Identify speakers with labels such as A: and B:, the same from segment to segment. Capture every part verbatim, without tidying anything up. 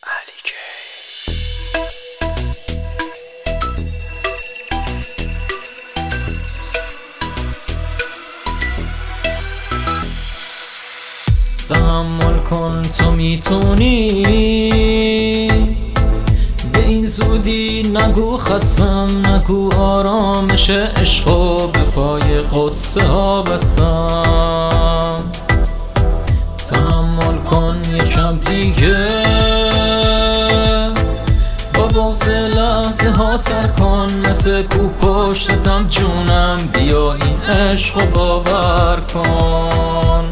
A: تحمل کن تو میتونی، به این زودی نگو خستم، نگو آرامش عشقو به پای قصه ها بستم. تحمل کن یکم دیگه، با بغض لحظه ها سر کن، مثل کو پشتتم جونم، بیا این عشقو باور کن.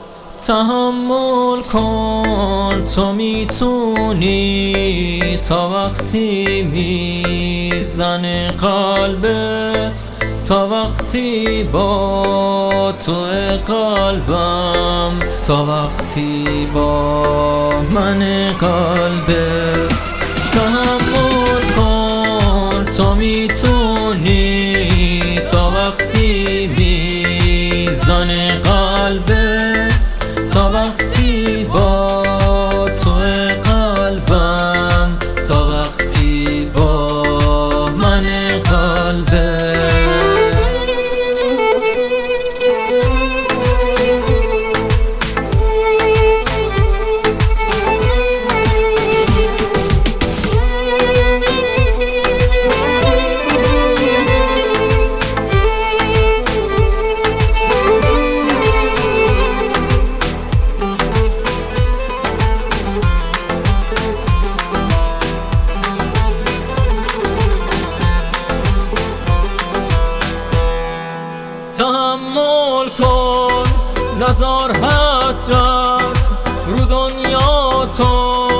A: تحمل کن تو میتونی، تا وقتی میزنه قلبت، تا وقتی با تو قلبم، تا وقتی با من قلبت. تحمل کن تو میتونی، تا وقتی میزنه قلبت، تا وقتی با تو قلبم، تا وقتی با من قلبت. تحمل کن نزار حسرت رو دنیا تو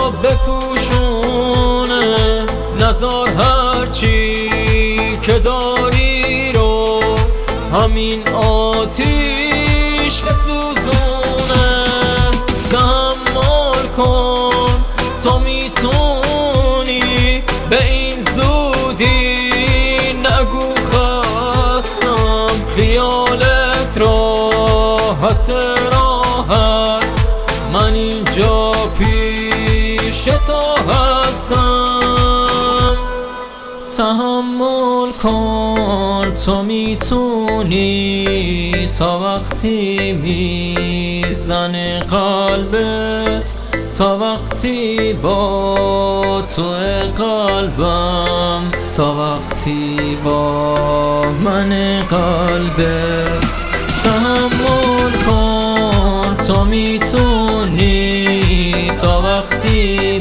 A: بپوشونه، نزار هرچی که داری رو همین آتیش بسوزونه. تحمل کن تو میتونی، به این زودی نگو خستم، خیالت راحت راحت، من اینجا پیش تو هستم. تحمل کن تو میتونی، تا وقتی میزنه قلبت، تا وقتی با تو قلبم، تا وقتی با من قلبت. تحمل کن تو میتونی، تا وقتی